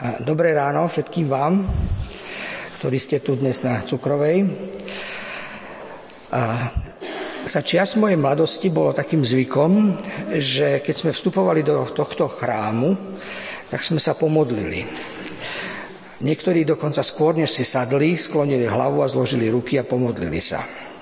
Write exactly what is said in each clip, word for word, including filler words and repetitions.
Dobré ráno všetkým vám, ktorí ste tu dnes na Cukrovej. A za čias mojej mladosti bolo takým zvykom, že keď sme vstupovali do tohto chrámu, tak sme sa pomodlili. Niektorí dokonca skôr, než si sadli, sklonili hlavu a zložili ruky a pomodlili sa.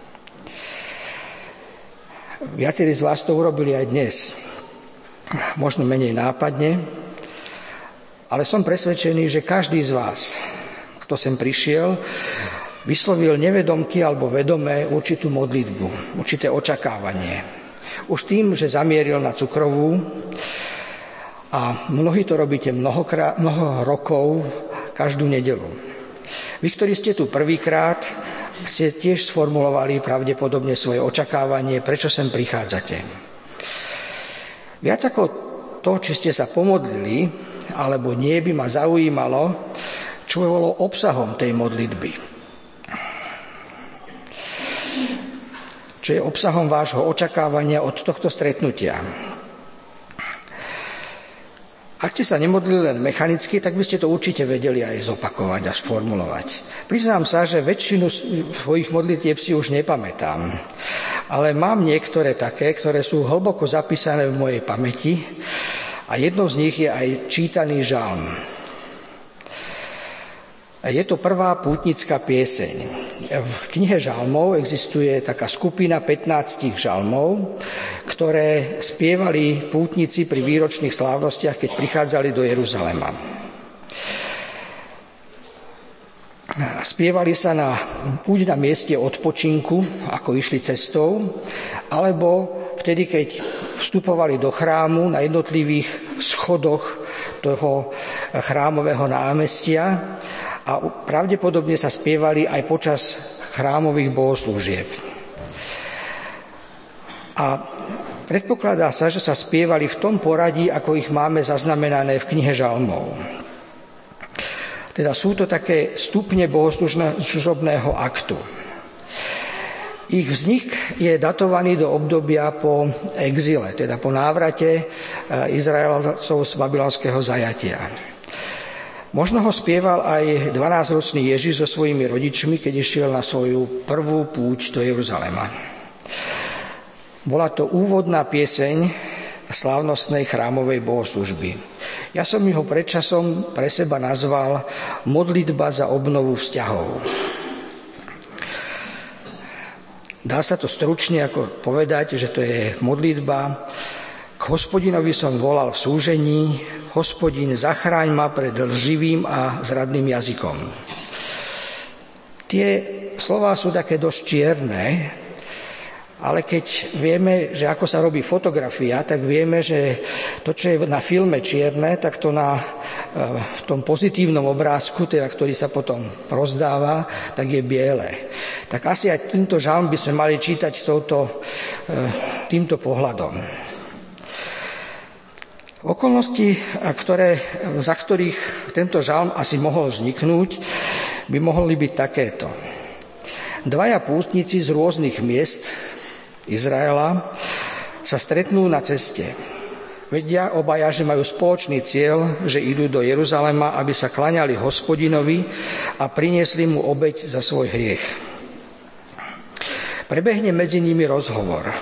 Viacerí z vás to urobili aj dnes. Možno menej nápadne, ale som presvedčený, že každý z vás, kto sem prišiel, vyslovil nevedomky alebo vedomé určitú modlitbu, určité očakávanie. Už tým, že zamieril na Cukrovú, a mnohí to robíte mnohokrát, mnoho rokov, každú nedeľu. Vy, ktorí ste tu prvýkrát, ste tiež sformulovali pravdepodobne svoje očakávanie, prečo sem prichádzate. Viac ako to, či ste sa pomodlili, alebo nie, by ma zaujímalo, čo bolo obsahom tej modlitby. Čo je obsahom vášho očakávania od tohto stretnutia. Ak ste sa nemodlili len mechanicky, tak by ste to určite vedeli aj zopakovať a sformulovať. Priznám sa, že väčšinu svojich modlitieb si už nepamätám, ale mám niektoré také, ktoré sú hlboko zapísané v mojej pamäti a jednou z nich je aj čítaný žalm. Je to prvá pútnická pieseň. V knihe žalmov existuje taká skupina pätnásť žalmov, ktoré spievali pútnici pri výročných slávnostiach, keď prichádzali do Jeruzalema. Spievali sa na, buď na mieste odpočinku, ako išli cestou, alebo vtedy, keď vstupovali do chrámu na jednotlivých schodoch toho chrámového námestia, a pravdepodobne sa spievali aj počas chrámových bohoslúžieb. A predpokladá sa, že sa spievali v tom poradí, ako ich máme zaznamenané v knihe žalmov. Teda sú to také stupne bohoslužobného aktu. Ich vznik je datovaný do obdobia po exile, teda po návrate Izraelcov z babylonského zajatia. Možno ho spieval aj dvanásťročný Ježiš so svojimi rodičmi, keď išiel na svoju prvú púť do Jeruzalema. Bola to úvodná pieseň slávnostnej chrámovej bohoslužby. Ja som ho predčasom pre seba nazval modlitba za obnovu vzťahov. Dá sa to stručne ako povedať, že to je modlitba: K Hospodinovi som volal v súžení, Hospodin, zachráň ma pred lživým a zradným jazykom. Tie slová sú také dosť čierne, ale keď vieme, že ako sa robí fotografia, tak vieme, že to, čo je na filme čierne, tak to na, v tom pozitívnom obrázku, teda, ktorý sa potom rozdáva, tak je biele. Tak asi aj týmto žalm by sme mali čítať touto, týmto pohľadom. Okolnosti, ktoré, za ktorých tento žalm asi mohol vzniknúť, by mohli byť takéto. Dvaja pútnici z rôznych miest Izraela sa stretnú na ceste. Vedia obaja, že majú spoločný cieľ, že idú do Jeruzalema, aby sa klaňali Hospodinovi a priniesli mu obeť za svoj hriech. Prebehne medzi nimi rozhovor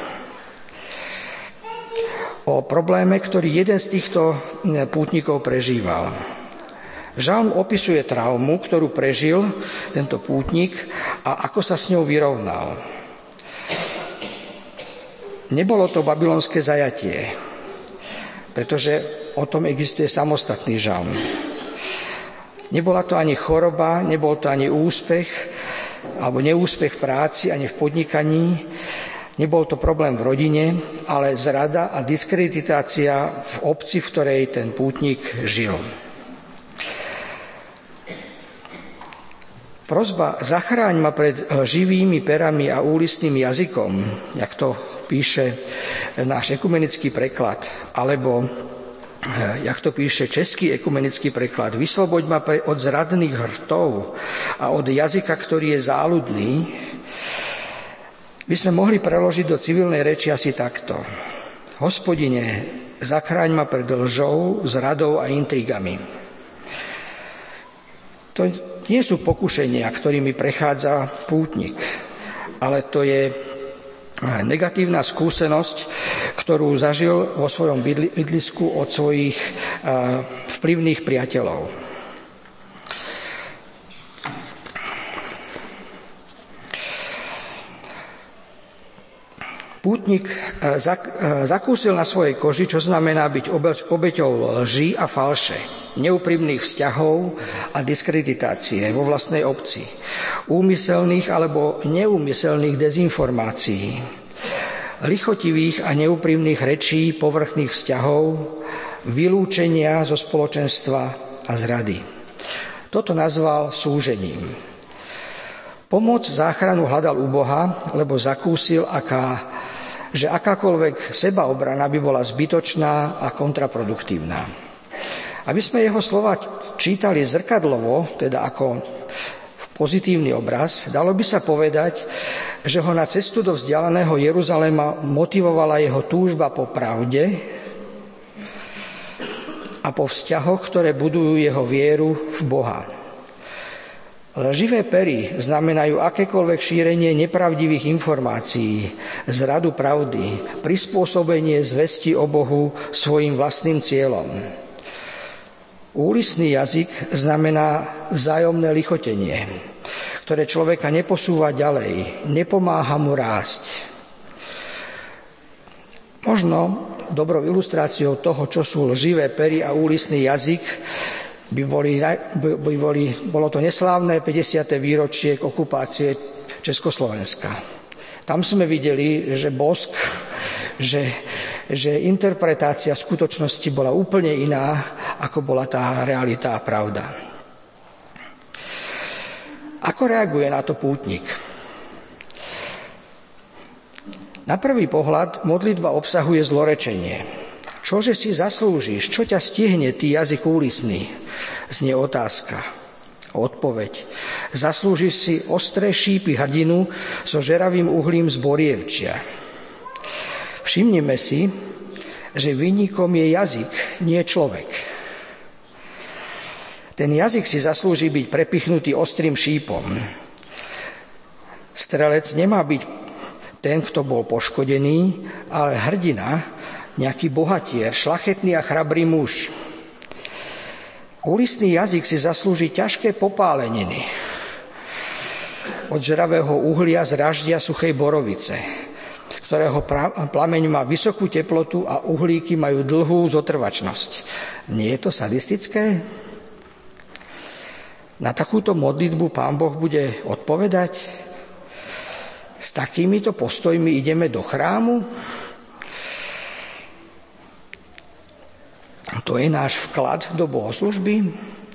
o probléme, ktorý jeden z týchto pútnikov prežíval. Žalm opisuje traumu, ktorú prežil tento pútnik a ako sa s ňou vyrovnal. Nebolo to babylonské zajatie, pretože o tom existuje samostatný žalm. Nebola to ani choroba, nebol to ani úspech, alebo neúspech v práci, ani v podnikaní. Nebol to problém v rodine, ale zrada a diskreditácia v obci, v ktorej ten pútnik žil. Prosba zachráň ma pred živými perami a úlistným jazykom, jak to píše náš ekumenický preklad, alebo jak to píše český ekumenický preklad, vysloboď ma od zradných hrtov a od jazyka, ktorý je záľudný, by sme mohli preložiť do civilnej reči asi takto. Hospodine, zachráň ma pred lžou, zradou a intrigami. To nie sú pokušenia, ktorými prechádza pútnik, ale to je negatívna skúsenosť, ktorú zažil vo svojom bydlisku od svojich vplyvných priateľov. Pútnik zakúsil na svojej koži, čo znamená byť obeťou lží a falše, neúprimných vzťahov a diskreditácie vo vlastnej obci, úmyselných alebo neúmyselných dezinformácií, lichotivých a neúprimných rečí, povrchných vzťahov, vylúčenia zo spoločenstva a zrady. Toto nazval súžením. Pomoc záchranu hľadal u Boha, lebo zakúsil, aká že akákoľvek sebaobrana by bola zbytočná a kontraproduktívna. Aby sme jeho slova čítali zrkadlovo, teda ako pozitívny obraz, dalo by sa povedať, že ho na cestu do vzdialeného Jeruzalema motivovala jeho túžba po pravde a po vzťahoch, ktoré budujú jeho vieru v Boha. Lživé pery znamenajú akékoľvek šírenie nepravdivých informácií, zradu pravdy, prispôsobenie zvesti o Bohu svojim vlastným cieľom. Úlisný jazyk znamená vzájomné lichotenie, ktoré človeka neposúva ďalej, nepomáha mu rásť. Možno dobrou ilustráciou toho, čo sú lživé pery a úlisný jazyk, By boli, by boli, bolo to neslávne päťdesiate výročie okupácie Československa. Tam sme videli, že bosk, že, že interpretácia skutočnosti bola úplne iná, ako bola tá realita a pravda. Ako reaguje na to pútnik? Na prvý pohľad modlitba obsahuje zlorečenie. Čože si zaslúžiš? Čo ťa stihne, ty jazyk úlisný? Znie otázka. Odpoveď. Zaslúžiš si ostré šípy hrdinu so žeravým uhlím z borievčia. Všimnime si, že vinníkom je jazyk, nie človek. Ten jazyk si zaslúži byť prepichnutý ostrým šípom. Strelec nemá byť ten, kto bol poškodený, ale hrdina, nejaký bohatier, šlachetný a chrabrý muž. Úlisný jazyk si zaslúži ťažké popáleniny. Od žeravého uhlia z raždia suchej borovice, ktorého plameň má vysokú teplotu a uhlíky majú dlhú zotrvačnosť. Nie je to sadistické? Na takúto modlitbu Pán Boh bude odpovedať? S takýmito postojmi ideme do chrámu? To je náš vklad do bohoslužby?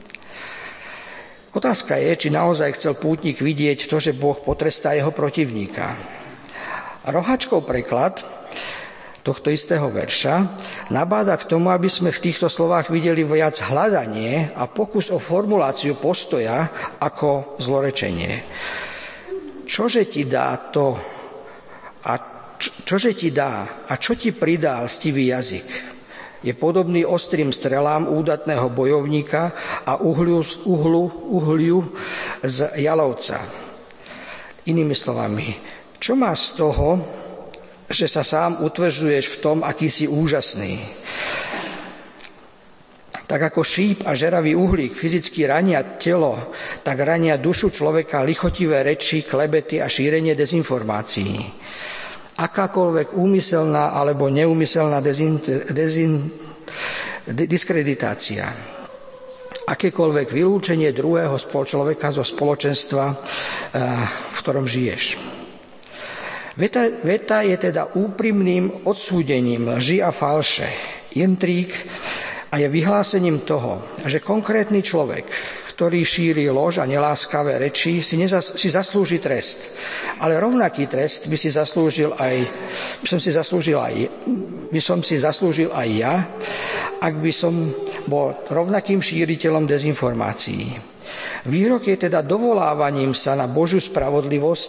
Otázka je, či naozaj chcel pútnik vidieť to, že Boh potrestá jeho protivníka. Roháčkov preklad tohto istého verša nabáda k tomu, aby sme v týchto slovách videli viac hľadanie a pokus o formuláciu postoja ako zlorečenie. Čože ti dá to a čože ti dá a čo ti pridá lstivý jazyk? Je podobný ostrým strelám údatného bojovníka a uhliu, uhlu, uhliu z jalovca. Inými slovami, čo má z toho, že sa sám utvrdzuješ v tom, aký si úžasný? Tak ako šíp a žeravý uhlík fyzicky rania telo, tak rania dušu človeka lichotivé reči, klebety a šírenie dezinformácií. Akákoľvek úmyselná alebo neúmyselná dezin, dezin, diskreditácia, akékoľvek vylúčenie druhého človeka zo spoločenstva, v ktorom žiješ. Veta, veta je teda úprimným odsúdením lži a falše, intríg a je vyhlásením toho, že konkrétny človek, ktorý šíri lož a neláskavé reči, si, nezas, si zaslúži trest. Ale rovnaký trest by si zaslúžil aj, by som si zaslúžil aj, by som si zaslúžil aj ja, ak by som bol rovnakým šíriteľom dezinformácií. Výrok je teda dovolávaním sa na Božiu spravodlivosť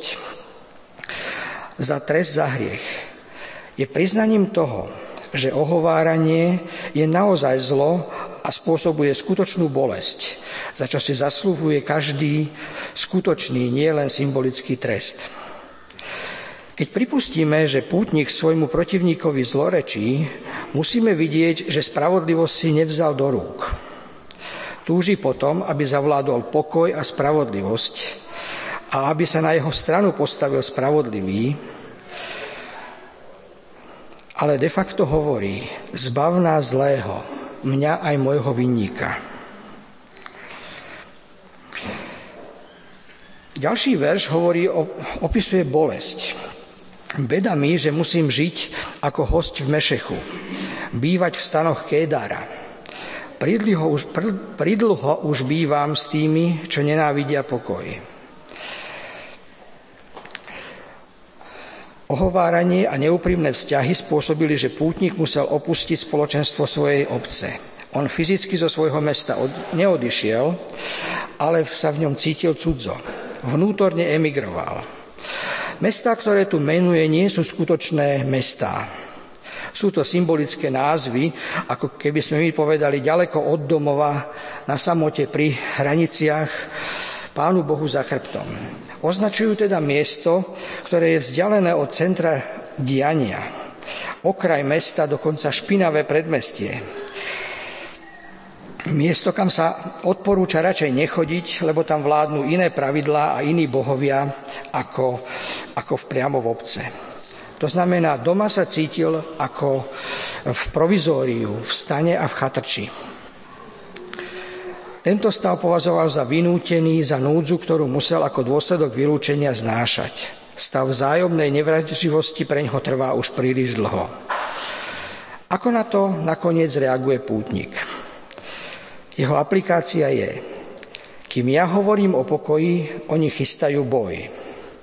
za trest za hriech. Je priznaním toho, že ohováranie je naozaj zlo a spôsobuje skutočnú bolesť, za čo si zaslúhuje každý skutočný, nielen symbolický trest. Keď pripustíme, že pútnik svojmu protivníkovi zlorečí, musíme vidieť, že spravodlivosť si nevzal do rúk. Túži potom, aby zavládol pokoj a spravodlivosť a aby sa na jeho stranu postavil spravodlivý, ale de facto hovorí: zbav nás zlého, mňa aj môjho vinníka. Ďalší verš hovorí, opisuje bolesť. Beda mi, že musím žiť ako hosť v Mešechu, bývať v stanoch Kédára. Pridlho už, pridlho už bývam s tými, čo nenávidia pokoj. Ohováranie a neúprimné vzťahy spôsobili, že pútnik musel opustiť spoločenstvo svojej obce. On fyzicky zo svojho mesta od, neodišiel, ale sa v ňom cítil cudzo. Vnútorne emigroval. Mestá, ktoré tu menuje, nie sú skutočné mestá. Sú to symbolické názvy, ako keby sme my povedali ďaleko od domova, na samote pri hraniciach, Pánu Bohu za chrbtom. Označujú teda miesto, ktoré je vzdialené od centra diania. Okraj mesta, dokonca špinavé predmestie. Miesto, kam sa odporúča radšej nechodiť, lebo tam vládnu iné pravidlá a iní bohovia ako, ako v priamo v obce. To znamená, doma sa cítil ako v provizóriu, v stane a v chatrči. Tento stav považoval za vynútený, za núdzu, ktorú musel ako dôsledok vylúčenia znášať. Stav vzájomnej nevraživosti preňho trvá už príliš dlho. Ako na to nakoniec reaguje pútnik? Jeho aplikácia je: kým ja hovorím o pokoji, oni chystajú boj.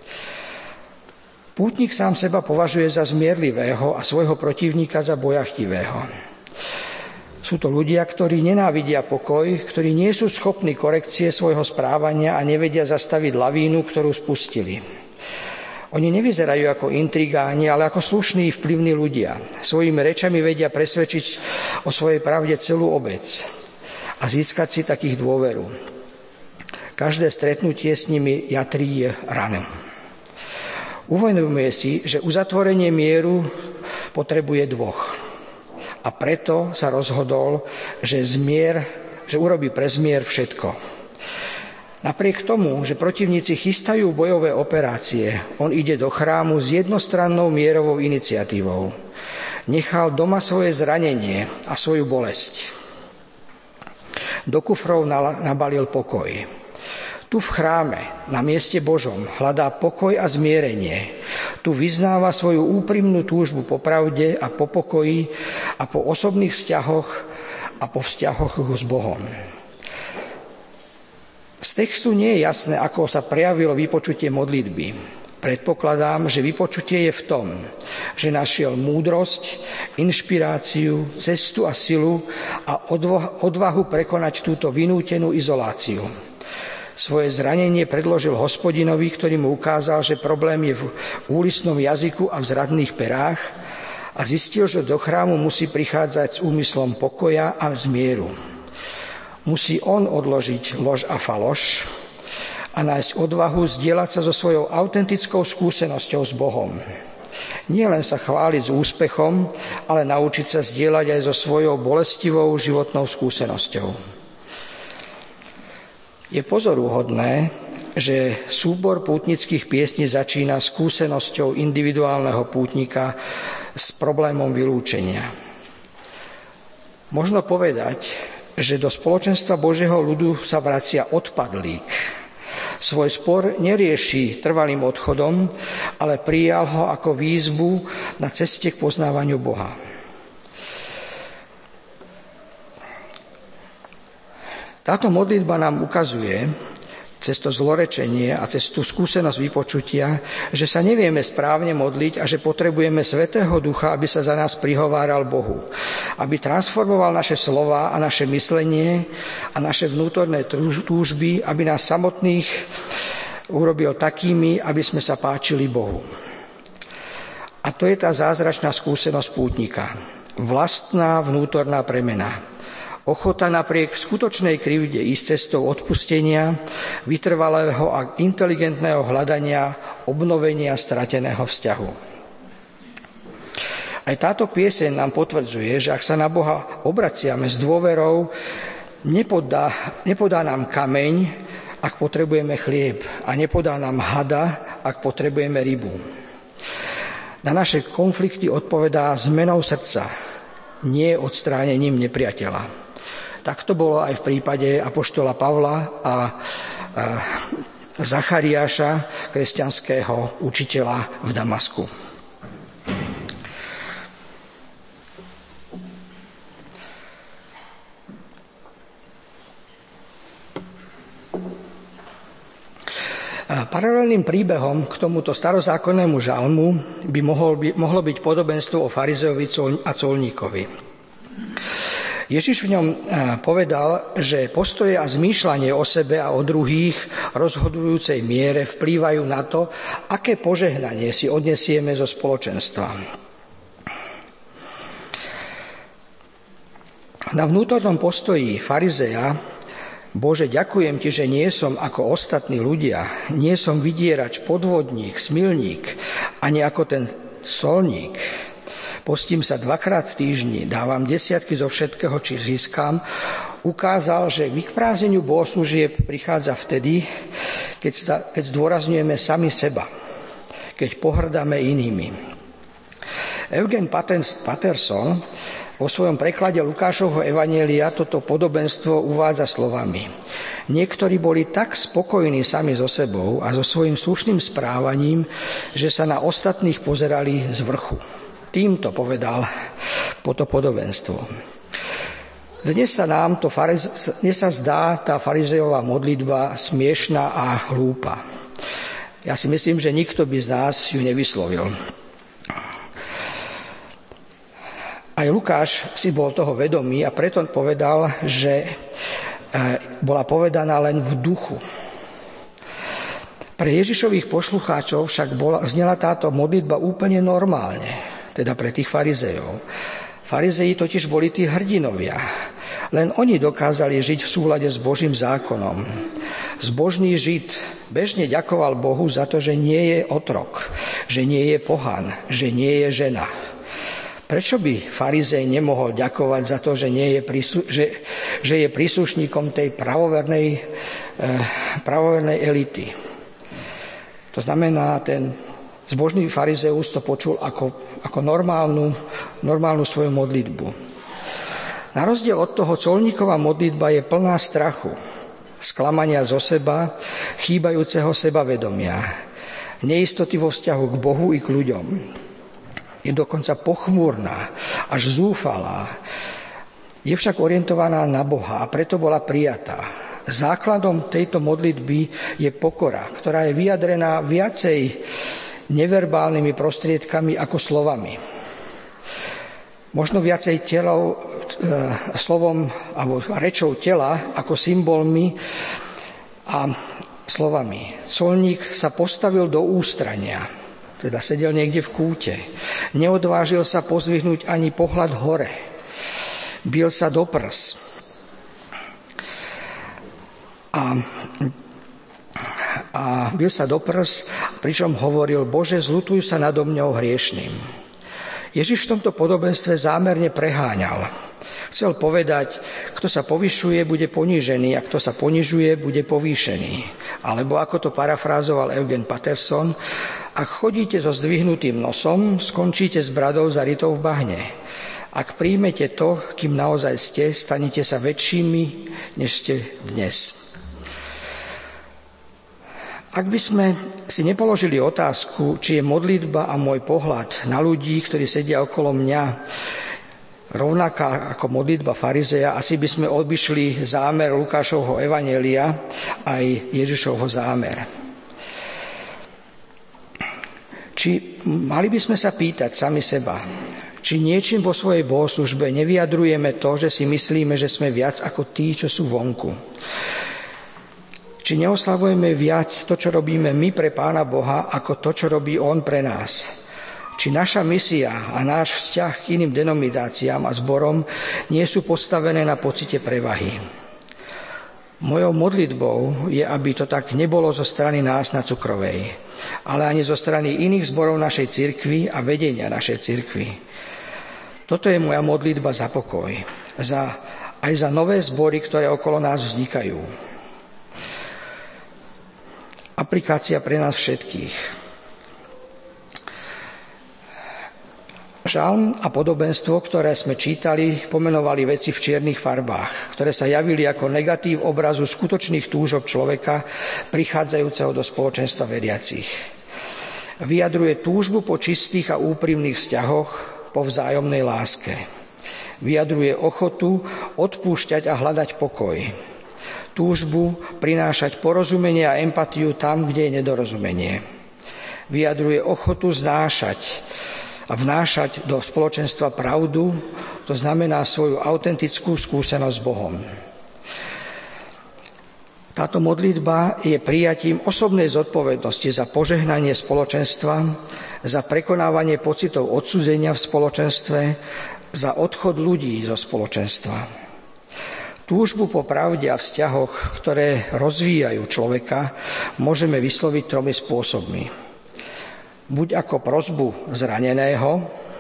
Pútnik sám seba považuje za zmierlivého a svojho protivníka za bojachtivého. Sú to ľudia, ktorí nenávidia pokoj, ktorí nie sú schopní korekcie svojho správania a nevedia zastaviť lavínu, ktorú spustili. Oni nevyzerajú ako intrigáni, ale ako slušní, vplyvní ľudia. Svojimi rečami vedia presvedčiť o svojej pravde celú obec a získať si takých dôveru. Každé stretnutie s nimi jatrí ranu. Uvedomuje si, že uzatvorenie mieru potrebuje dvoch. A preto sa rozhodol, že, zmier, že urobí pre zmier všetko. Napriek tomu, že protivníci chystajú bojové operácie, on ide do chrámu s jednostrannou mierovou iniciatívou. Nechal doma svoje zranenie a svoju bolesť. Do kufrov nabalil pokoj. Tu v chráme, na mieste Božom, hľadá pokoj a zmierenie. Tu vyznáva svoju úprimnú túžbu po pravde a po pokoji a po osobných vzťahoch a po vzťahoch s Bohom. Z textu nie je jasné, ako sa prejavilo vypočutie modlitby. Predpokladám, že vypočutie je v tom, že našiel múdrosť, inšpiráciu, cestu a silu a odvahu prekonať túto vynútenú izoláciu. Svoje zranenie predložil Hospodinovi, ktorý mu ukázal, že problém je v úlisnom jazyku a v zradných perách, a zistil, že do chrámu musí prichádzať s úmyslom pokoja a zmieru. Musí on odložiť lož a faloš a nájsť odvahu zdieľať sa so svojou autentickou skúsenosťou s Bohom. Nie len sa chváliť s úspechom, ale naučiť sa zdieľať aj so svojou bolestivou životnou skúsenosťou. Je pozoruhodné, že súbor pútnických piesní začína skúsenosťou individuálneho pútnika s problémom vylúčenia. Možno povedať, že do spoločenstva Božieho ľudu sa vracia odpadlík. Svoj spor nerieši trvalým odchodom, ale prijal ho ako výzvu na ceste k poznávaniu Boha. Táto modlitba nám ukazuje cez to zlorečenie a cez tú skúsenosť vypočutia, že sa nevieme správne modliť a že potrebujeme Svätého Ducha, aby sa za nás prihováral Bohu, aby transformoval naše slová a naše myslenie a naše vnútorné túžby, aby nás samotných urobil takými, aby sme sa páčili Bohu. A to je tá zázračná skúsenosť pútnika. Vlastná vnútorná premena. Ochota napriek skutočnej krivde ísť cestou odpustenia, vytrvalého a inteligentného hľadania, obnovenia strateného vzťahu. Aj táto pieseň nám potvrdzuje, že ak sa na Boha obraciame s dôverou, nepodá, nepodá nám kameň, ak potrebujeme chlieb, a nepodá nám hada, ak potrebujeme rybu. Na naše konflikty odpovedá zmenou srdca, nie odstránením nepriateľa. Tak to bolo aj v prípade apoštola Pavla a Zachariáša, kresťanského učiteľa v Damasku. Paralelným príbehom k tomuto starozákonnému žalmu by mohol by, mohlo byť podobenstvo o farizeovi a colníkovi. Ježiš v ňom povedal, že postoje a zmýšľanie o sebe a o druhých v rozhodujúcej miere vplývajú na to, aké požehnanie si odnesieme zo spoločenstva. Na vnútornom postoji farizeja: Bože, ďakujem Ti, že nie som ako ostatní ľudia, nie som vydierač, podvodník, smilník, ani ako ten colník. Postím sa dvakrát v týždni, dávam desiatky zo všetkého, či získam, ukázal, že k vyprázdneniu bohoslúžieb prichádza vtedy, keď, sta, keď zdôrazňujeme sami seba, keď pohrdáme inými. Eugen Patterson vo svojom preklade Lukášovho evanjelia toto podobenstvo uvádza slovami: Niektorí boli tak spokojní sami so sebou a so svojím slušným správaním, že sa na ostatných pozerali z vrchu. Týmto povedal toto podobenstvo. Dnes sa nám to farize, dnes sa zdá tá farizejová modlitba smiešná a hlúpa. Ja si myslím, že nikto by z nás ju nevyslovil. Aj Lukáš si bol toho vedomý a preto povedal, že bola povedaná len v duchu. Pre Ježišových poslucháčov však bola, znela táto modlitba úplne normálne, teda pre tých farizejov. Farizeji totiž boli tí hrdinovia. Len oni dokázali žiť v súlade s Božím zákonom. Zbožný Žid bežne ďakoval Bohu za to, že nie je otrok, že nie je pohan, že nie je žena. Prečo by farizej nemohol ďakovať za to, že, nie je, príslu- že, že je príslušníkom tej pravovernej, eh, pravovernej elity? To znamená, ten zbožný farizeus to počul ako, ako normálnu, normálnu svoju modlitbu. Na rozdiel od toho colníková modlitba je plná strachu, sklamania zo seba, chýbajúceho sebavedomia, neistoty vo vzťahu k Bohu i k ľuďom. Je dokonca pochmúrna, až zúfalá. Je však orientovaná na Boha a preto bola prijatá. Základom tejto modlitby je pokora, ktorá je vyjadrená viacej neverbálnymi prostriedkami ako slovami. Možno viacej telou, e, slovom alebo rečou tela ako symbolmi a slovami. Colník sa postavil do ústrania, teda sedel niekde v kúte. Neodvážil sa pozdvihnúť ani pohľad hore. Bil sa do prs. A a bil sa do prs, pričom hovoril: Bože, zľutuj sa nado mňou hriešným. Ježiš v tomto podobenstve zámerne preháňal. Chcel povedať, kto sa povyšuje, bude ponížený, a kto sa ponižuje, bude povýšený. Alebo ako to parafrázoval Eugen Patterson: ak chodíte so zdvihnutým nosom, skončíte s bradou zarytou v bahne. Ak príjmete to, kým naozaj ste, stanete sa väčšími, než ste dnes. Ak by sme si nepoložili otázku, či je modlitba a môj pohľad na ľudí, ktorí sedia okolo mňa, rovnaká ako modlitba farizeja, asi by sme obišli zámer Lukášovho evanjelia aj Ježišovho zámer. Či mali by sme sa pýtať sami seba, či niečím vo svojej bohoslužbe nevyjadrujeme to, že si myslíme, že sme viac ako tí, čo sú vonku. Či neoslavujeme viac to, čo robíme my pre Pána Boha, ako to, čo robí On pre nás. či naša misia a náš vzťah k iným denomináciám a zborom nie sú postavené na pocite prevahy. Mojou modlitbou je, aby to tak nebolo zo strany nás na Cukrovej, ale ani zo strany iných zborov našej cirkvi a vedenia našej cirkvi. Toto je moja modlitba za pokoj, za, aj za nové zbory, ktoré okolo nás vznikajú. Aplikácia pre nás všetkých. Žalm a podobenstvo, ktoré sme čítali, pomenovali veci v čiernych farbách, ktoré sa javili ako negatív obrazu skutočných túžob človeka prichádzajúceho do spoločenstva veriacich. Vyjadruje túžbu po čistých a úprimných vzťahoch, po vzájomnej láske. Vyjadruje ochotu odpúšťať a hľadať pokoj. Túžbu prinášať porozumenie a empatiu tam, kde je nedorozumenie. Vyjadruje ochotu znášať a vnášať do spoločenstva pravdu, to znamená svoju autentickú skúsenosť s Bohom. Táto modlitba je prijatím osobnej zodpovednosti za požehnanie spoločenstva, za prekonávanie pocitov odsúdenia v spoločenstve, za odchod ľudí zo spoločenstva. Túžbu po pravde a vzťahoch, ktoré rozvíjajú človeka, môžeme vysloviť tromi spôsobmi. Buď ako prosbu zraneného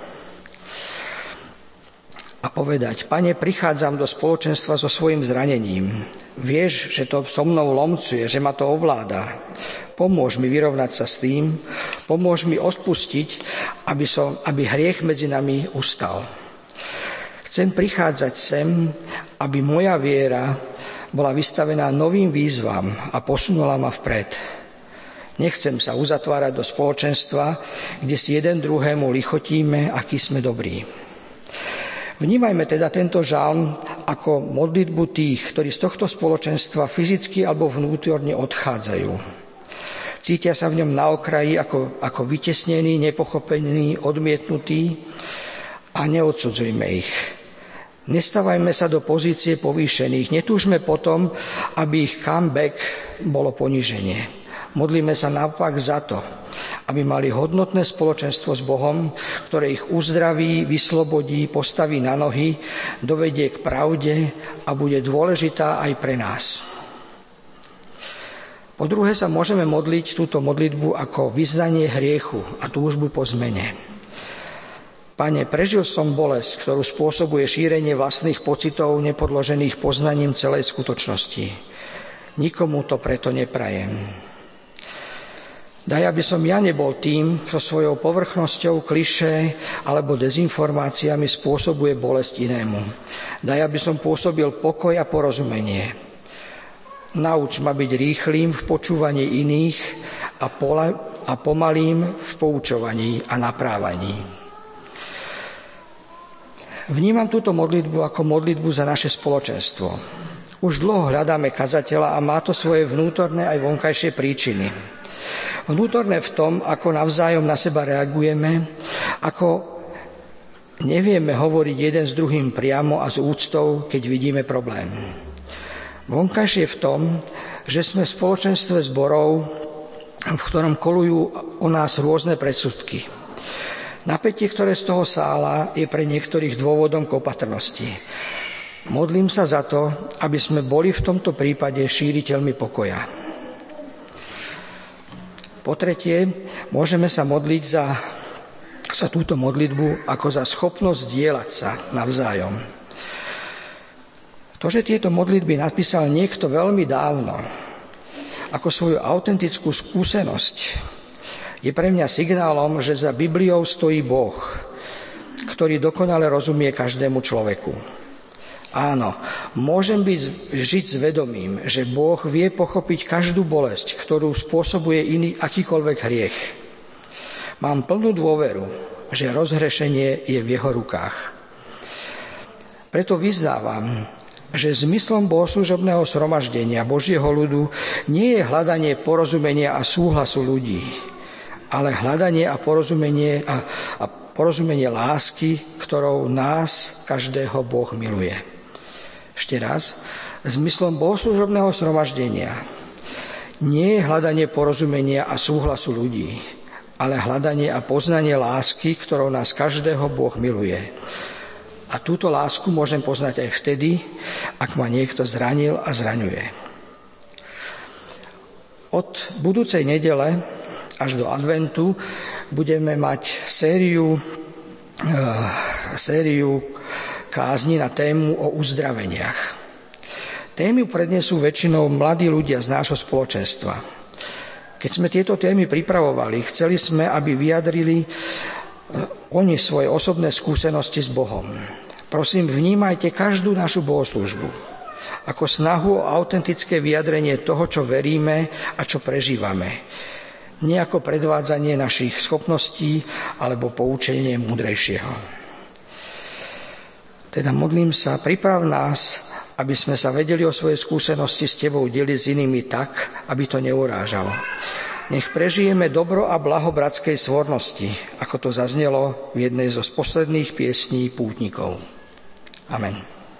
a povedať: Pane, prichádzam do spoločenstva so svojím zranením. Vieš, že to so mnou lomcuje, že ma to ovláda. Pomôž mi vyrovnať sa s tým, pomôž mi odpustiť, aby, som, aby hriech medzi nami ustal. Chcem prichádzať sem, aby moja viera bola vystavená novým výzvam a posunula ma vpred. Nechcem sa uzatvárať do spoločenstva, kde si jeden druhému lichotíme, aký sme dobrí. Vnímajme teda tento žalm ako modlitbu tých, ktorí z tohto spoločenstva fyzicky alebo vnútorne odchádzajú. Cítia sa v ňom na okraji ako, ako vytesnení, nepochopení, odmietnutí a neodsudzujme ich. Nestávajme sa do pozície povýšených, netúžme potom, aby ich comeback bolo poníženie. Modlíme sa naopak za to, aby mali hodnotné spoločenstvo s Bohom, ktoré ich uzdraví, vyslobodí, postaví na nohy, dovedie k pravde a bude dôležitá aj pre nás. Po druhé sa môžeme modliť túto modlitbu ako vyznanie hriechu a túžbu po zmene. Pane, prežil som bolesť, ktorú spôsobuje šírenie vlastných pocitov nepodložených poznaním celej skutočnosti. Nikomu to preto neprajem. Daj, aby som ja nebol tým, kto svojou povrchnosťou, klišé alebo dezinformáciami spôsobuje bolesť inému. Daj, aby som pôsobil pokoj a porozumenie. Nauč ma byť rýchlým v počúvaní iných a, pola, a pomalým v poučovaní a naprávaní. Vnímam túto modlitbu ako modlitbu za naše spoločenstvo. Už dlho hľadáme kazateľa a má to svoje vnútorné aj vonkajšie príčiny. Vnútorné v tom, ako navzájom na seba reagujeme, ako nevieme hovoriť jeden s druhým priamo a s úctou, keď vidíme problém. Vonkajšie v tom, že sme v spoločenstve zborov, v ktorom kolujú o nás rôzne predsudky. Napätie, ktoré z toho sála, je pre niektorých dôvodom k opatrnosti. Modlím sa za to, aby sme boli v tomto prípade šíriteľmi pokoja. Po tretie, môžeme sa modliť za, za túto modlitbu ako za schopnosť dielať sa navzájom. To, že tieto modlitby napísal niekto veľmi dávno, ako svoju autentickú skúsenosť, je pre mňa signálom, že za Bibliou stojí Boh, ktorý dokonale rozumie každému človeku. Áno, môžem byť, žiť s vedomím, že Boh vie pochopiť každú bolesť, ktorú spôsobuje iný akýkoľvek hriech. Mám plnú dôveru, že rozhrešenie je v jeho rukách. Preto vyznávam, že zmyslom bohoslužobného zhromaždenia Božieho ľudu nie je hľadanie porozumenia a súhlasu ľudí, ale hľadanie a porozumenie, a, a porozumenie lásky, ktorou nás, každého, Boh miluje. Ešte raz, zmyslom bohoslužobného zhromaždenia nie je hľadanie porozumenia a súhlasu ľudí, ale hľadanie a poznanie lásky, ktorou nás každého Boh miluje. A túto lásku môžem poznať aj vtedy, ak ma niekto zranil a zraňuje. Od budúcej nedele až do adventu budeme mať sériu, sériu kázni na tému o uzdraveniach. Témy prednesú väčšinou mladí ľudia z nášho spoločenstva. Keď sme tieto témy pripravovali, chceli sme, aby vyjadrili oni svoje osobné skúsenosti s Bohom. Prosím, vnímajte každú našu bohoslúžbu ako snahu o autentické vyjadrenie toho, čo veríme a čo prežívame. Nie ako predvádzanie našich schopností alebo poučenie múdrejšieho. Teda modlím sa, priprav nás, aby sme sa vedeli o svoje skúsenosti s tebou deliť s inými tak, aby to neurážalo. Nech prežijeme dobro a blaho bratskej svornosti, ako to zaznelo v jednej zo posledných piesní pútnikov. Amen.